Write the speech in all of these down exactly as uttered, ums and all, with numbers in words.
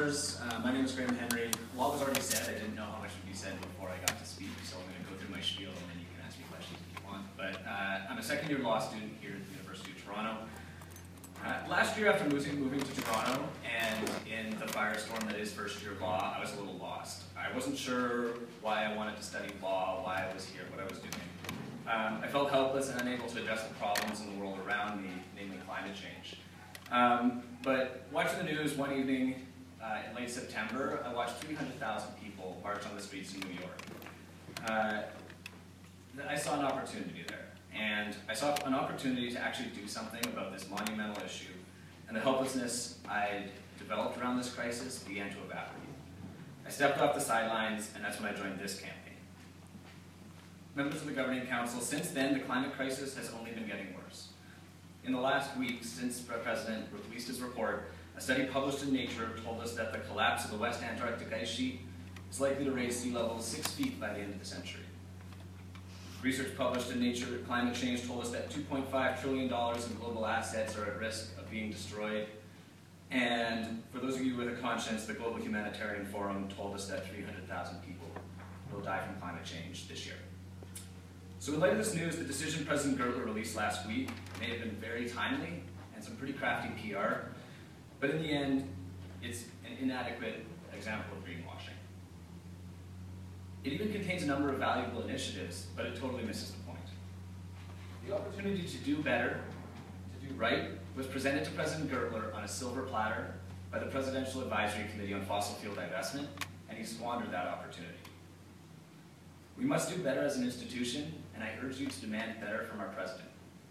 members, uh, my name is Graham Henry. A lot was already said. I didn't know how much would be said before I got to speak, so I'm going to go through my spiel and then you can ask me questions if you want. But uh, I'm a second year law student here at the University of Toronto. Uh, last year after moving, moving to Toronto and in the firestorm that is first year law, I was a little lost. I wasn't sure why I wanted to study law, why I was here, what I was doing. Um, I felt helpless and unable to address the problems in the world around me, namely climate change. Um, but watching the news one evening uh, in late September, I watched three hundred thousand people march on the streets in New York. Uh, I saw an opportunity there, and I saw an opportunity to actually do something about this monumental issue, and the helplessness I developed around this crisis began to evaporate. I stepped off the sidelines, and that's when I joined this campaign. Members of the Governing Council, since then, the climate crisis has only been getting worse. In the last week, since the President released his report, a study published in Nature told us that the collapse of the West Antarctic ice sheet is likely to raise sea levels six feet by the end of the century. Research published in Nature Climate Change told us that two point five trillion dollars in global assets are at risk of being destroyed. And for those of you with a conscience, the Global Humanitarian Forum told us that three hundred thousand people will die from climate change this year. So in light of this news, the decision President Gertler released last week may have been very timely and some pretty crafty P R, but in the end, it's an inadequate example of greenwashing. It even contains a number of valuable initiatives, but it totally misses the point. The opportunity to do better, to do right, was presented to President Gertler on a silver platter by the Presidential Advisory Committee on Fossil Fuel Divestment, and he squandered that opportunity. We must do better as an institution, and I urge you to demand better from our President.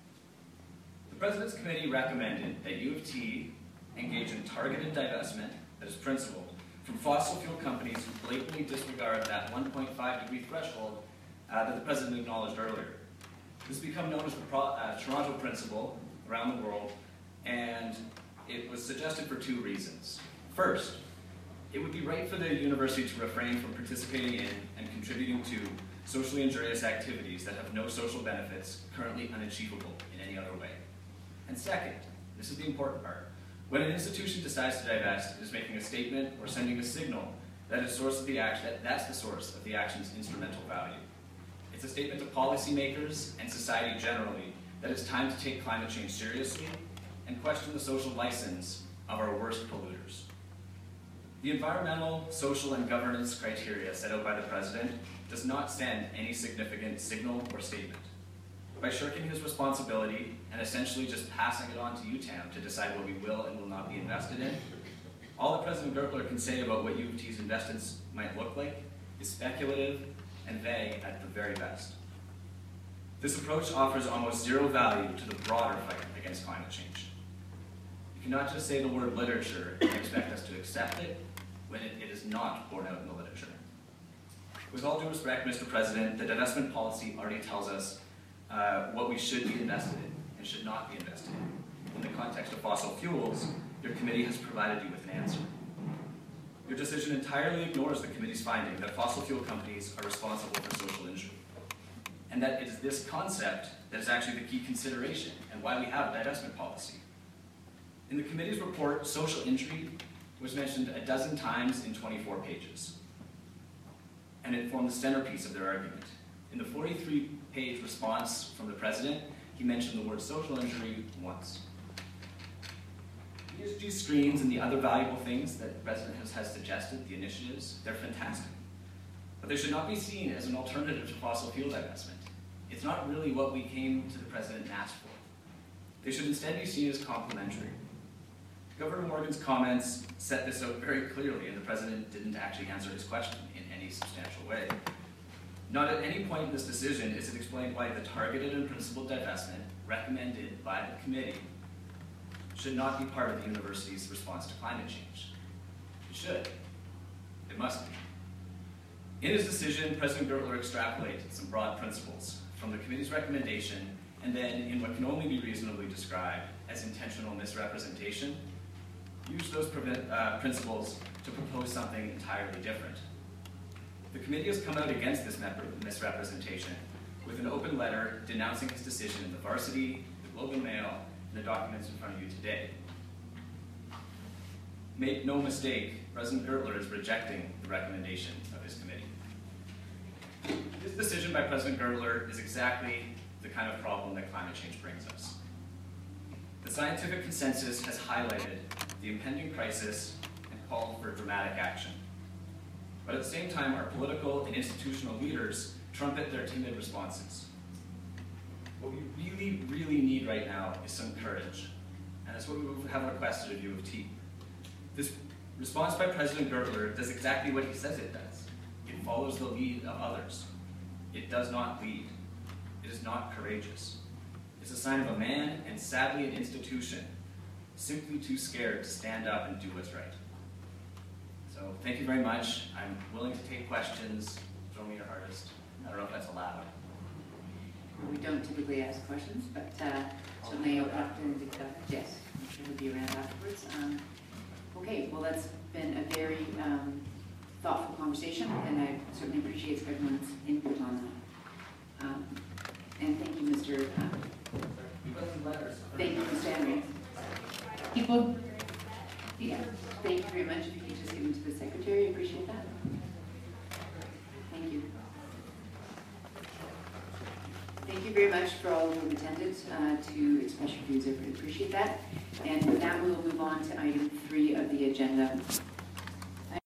The President's Committee recommended that U of T engage in targeted divestment that is principled from fossil fuel companies who blatantly disregard that one point five degree threshold uh, that the President acknowledged earlier. This has become known as the Pro uh, Toronto Principle around the world, and it was suggested for two reasons. First, it would be right for the university to refrain from participating in and contributing to socially injurious activities that have no social benefits currently unachievable in any other way. And second, this is the important part, when an institution decides to divest, it is making a statement or sending a signal that, is source of the action, that that's the source of the action's instrumental value. It's a statement to policymakers and society generally that it's time to take climate change seriously and question the social license of our worst polluters. The environmental, social, and governance criteria set out by the President does not send any significant signal or statement. By shirking his responsibility and essentially just passing it on to U T A M to decide what we will and will not be invested in, all that President Gertler can say about what U of T's investments might look like is speculative and vague at the very best. This approach offers almost zero value to the broader fight against climate change. You cannot just say the word literature and expect us to accept it when it, it is not borne out in the literature. With all due respect, Mister President, the divestment policy already tells us uh, what we should be invested in and should not be invested in. In the context of fossil fuels, your committee has provided you with an answer. Your decision entirely ignores the committee's finding that fossil fuel companies are responsible for social injury, and that it is this concept that is actually the key consideration and why we have a divestment policy. In the committee's report, social injury was mentioned a dozen times in twenty-four pages, and it formed the centerpiece of their argument. In the forty-three page response from the President, he mentioned the word social injury once. The E S G screens and the other valuable things that the President has, has suggested, the initiatives, they're fantastic. But they should not be seen as an alternative to fossil fuel divestment. It's not really what we came to the President and asked for. They should instead be seen as complementary. Governor Morgan's comments set this out very clearly, and the President didn't actually answer his question in any substantial way. Not at any point in this decision is it explained why the targeted and principled divestment recommended by the committee should not be part of the university's response to climate change. It should. It must be. In his decision, President Gertler extrapolated some broad principles from the committee's recommendation, and then, in what can only be reasonably described as intentional misrepresentation, used those uh, principles to propose something entirely different. The committee has come out against this misrepresentation with an open letter denouncing his decision in the Varsity, the Globe and Mail, and the documents in front of you today. Make no mistake, President Gertler is rejecting the recommendation of his committee. This decision by President Gertler is exactly the kind of problem that climate change brings us. The scientific consensus has highlighted the impending crisis and called for dramatic action. But at the same time, our political and institutional leaders trumpet their timid responses. What we really, really need right now is some courage, and that's what we have requested of you of T. This response by President Gertler does exactly what he says it does. It follows the lead of others. It does not lead. It is not courageous. It's a sign of a man, and sadly an institution, simply too scared to stand up and do what's right. So thank you very much. I'm willing to take questions. Throw me your hardest. I don't know if that's allowed. We don't typically ask questions, but uh, certainly open opportunity to yes, I'm sure we'll be around afterwards. Um, okay, well that's been a very um, thoughtful conversation, and I certainly appreciate everyone's input on that. Um, and thank you, Mister Um, thank you, Mister Henry. People, yeah, thank you very much. If you could just give them to the secretary, I appreciate that. Thank you. Thank you very much for all who have attended uh, to express your views. I really appreciate that. And with that, we will move on to item three of the agenda.